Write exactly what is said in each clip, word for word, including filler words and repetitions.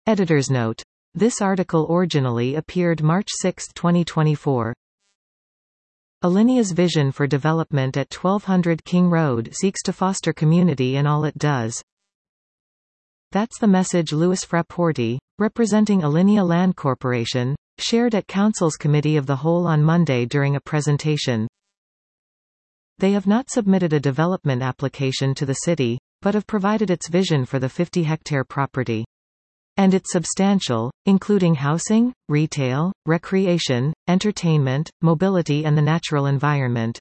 Editor's note. This article originally appeared March sixth twenty twenty-four. Alinia's vision for development at twelve hundred King Road seeks to foster community in all it does. That's the message Louis Frapporti, representing Alinea Land Corporation, shared at Council's Committee of the Whole on Monday during a presentation. They have not submitted a development application to the city, but have provided its vision for the fifty hectare property. And it's substantial, including housing, retail, recreation, entertainment, mobility and the natural environment.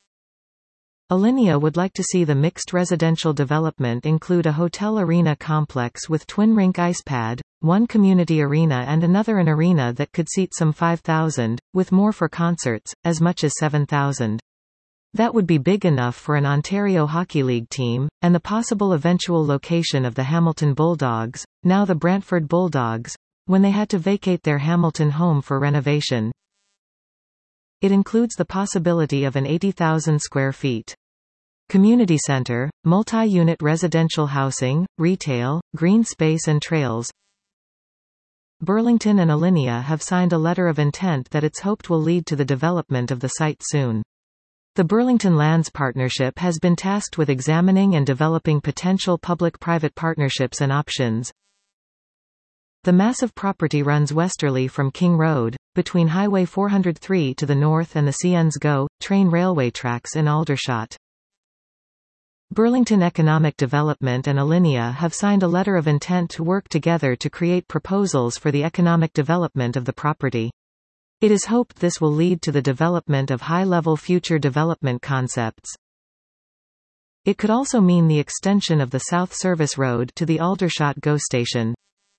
Alinea would like to see the mixed residential development include a hotel arena complex with twin rink icepad, one community arena and another an arena that could seat some five thousand, with more for concerts, as much as seven thousand. That would be big enough for an Ontario Hockey League team, and the possible eventual location of the Hamilton Bulldogs, now the Brantford Bulldogs, when they had to vacate their Hamilton home for renovation. It includes the possibility of an eighty thousand square feet community center, multi-unit residential housing, retail, green space and trails. Burlington and Alinea have signed a letter of intent that it's hoped will lead to the development of the site soon. The Burlington Lands Partnership has been tasked with examining and developing potential public-private partnerships and options. The massive property runs westerly from King Road, between Highway four oh three to the north and the C N's GO train railway tracks in Aldershot. Burlington Economic Development and Alinea have signed a letter of intent to work together to create proposals for the economic development of the property. It is hoped this will lead to the development of high-level future development concepts. It could also mean the extension of the South Service Road to the Aldershot GO station.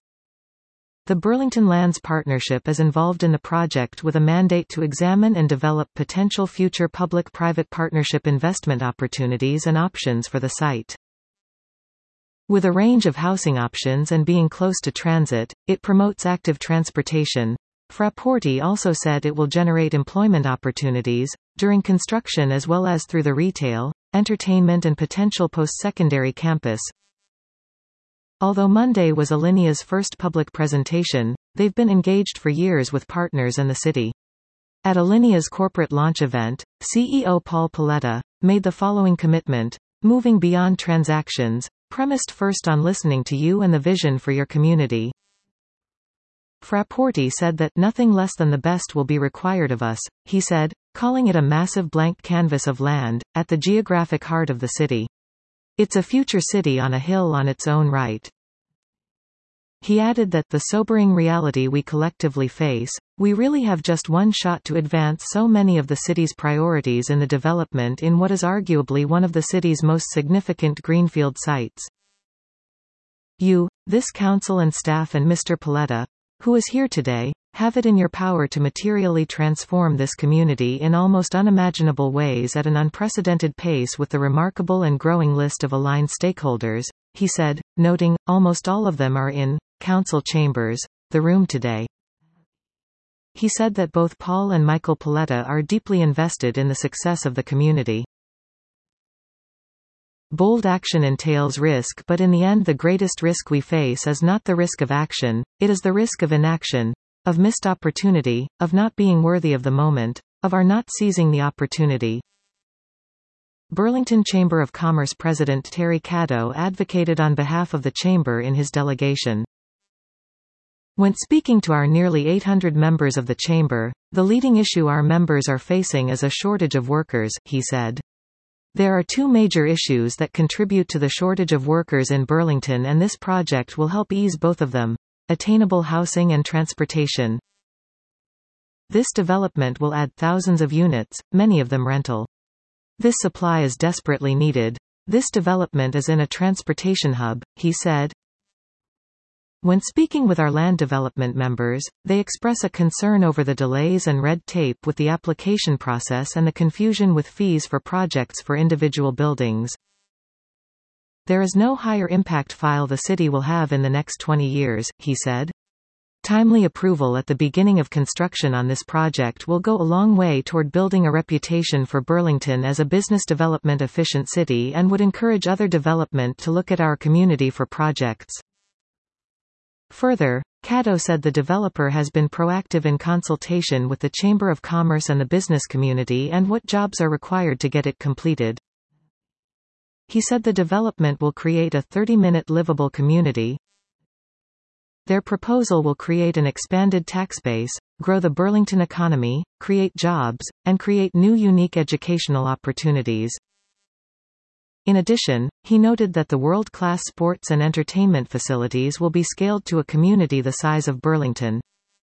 The Burlington Lands Partnership is involved in the project with a mandate to examine and develop potential future public-private partnership investment opportunities and options for the site. With a range of housing options and being close to transit, it promotes active transportation. Frapporti also said it will generate employment opportunities, during construction as well as through the retail, entertainment and potential post-secondary campus. Although Monday was Alinea's first public presentation, they've been engaged for years with partners and the city. At Alinea's corporate launch event, C E O Paul Paletta made the following commitment: moving beyond transactions, premised first on listening to you and the vision for your community. Frapporti said that nothing less than the best will be required of us, he said, calling it a massive blank canvas of land, at the geographic heart of the city. It's a future city on a hill on its own right. He added that the sobering reality we collectively face, we really have just one shot to advance so many of the city's priorities in the development in what is arguably one of the city's most significant greenfield sites. You, this council and staff and Mister Paletta, who is here today, have it in your power to materially transform this community in almost unimaginable ways at an unprecedented pace with the remarkable and growing list of aligned stakeholders, he said, noting, almost all of them are in council chambers, the room today. He said that both Paul and Michael Paletta are deeply invested in the success of the community. Bold action entails risk, but in the end the greatest risk we face is not the risk of action, it is the risk of inaction, of missed opportunity, of not being worthy of the moment, of our not seizing the opportunity. Burlington Chamber of Commerce President Terry Caddo advocated on behalf of the Chamber in his delegation. When speaking to our nearly eight hundred members of the Chamber, the leading issue our members are facing is a shortage of workers, he said. There are two major issues that contribute to the shortage of workers in Burlington, and this project will help ease both of them: attainable housing and transportation. This development will add thousands of units, many of them rental. This supply is desperately needed. This development is in a transportation hub, he said. When speaking with our land development members, they express a concern over the delays and red tape with the application process and the confusion with fees for projects for individual buildings. There is no higher impact file the city will have in the next twenty years, he said. Timely approval at the beginning of construction on this project will go a long way toward building a reputation for Burlington as a business development efficient city and would encourage other development to look at our community for projects. Further, Caddo said the developer has been proactive in consultation with the Chamber of Commerce and the business community and what jobs are required to get it completed. He said the development will create a thirty-minute livable community. Their proposal will create an expanded tax base, grow the Burlington economy, create jobs, and create new unique educational opportunities. In addition, he noted that the world-class sports and entertainment facilities will be scaled to a community the size of Burlington.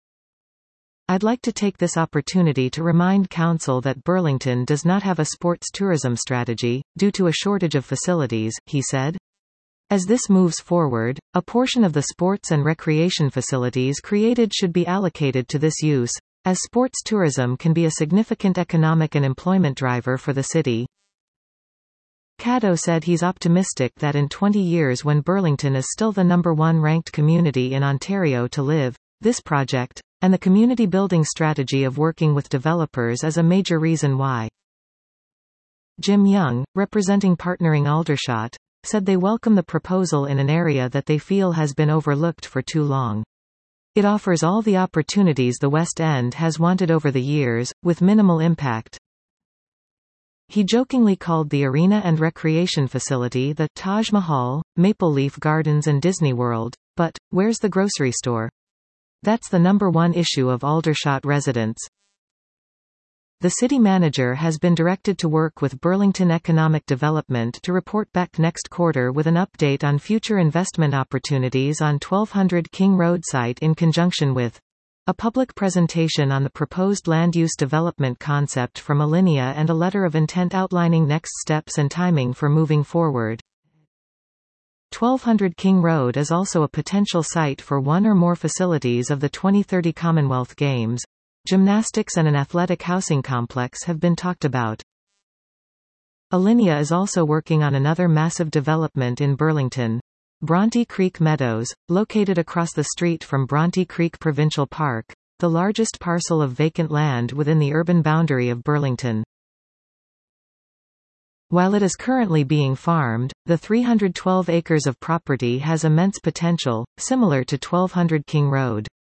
I'd like to take this opportunity to remind Council that Burlington does not have a sports tourism strategy, due to a shortage of facilities, he said. As this moves forward, a portion of the sports and recreation facilities created should be allocated to this use, as sports tourism can be a significant economic and employment driver for the city. Caddo said he's optimistic that in twenty years, when Burlington is still the number one ranked community in Ontario to live, this project, and the community building strategy of working with developers is a major reason why. Jim Young, representing Partnering Aldershot, said they welcome the proposal in an area that they feel has been overlooked for too long. It offers all the opportunities the West End has wanted over the years, with minimal impact. He jokingly called the arena and recreation facility the Taj Mahal, Maple Leaf Gardens and Disney World, but, where's the grocery store? That's the number one issue of Aldershot residents. The city manager has been directed to work with Burlington Economic Development to report back next quarter with an update on future investment opportunities on twelve hundred King Road site in conjunction with a public presentation on the proposed land use development concept from Alinea and a letter of intent outlining next steps and timing for moving forward. twelve hundred King Road is also a potential site for one or more facilities of the twenty thirty Commonwealth Games. Gymnastics and an athletic housing complex have been talked about. Alinea is also working on another massive development in Burlington. Bronte Creek Meadows, located across the street from Bronte Creek Provincial Park, the largest parcel of vacant land within the urban boundary of Burlington. While it is currently being farmed, the three hundred twelve acres of property has immense potential, similar to twelve hundred King Road.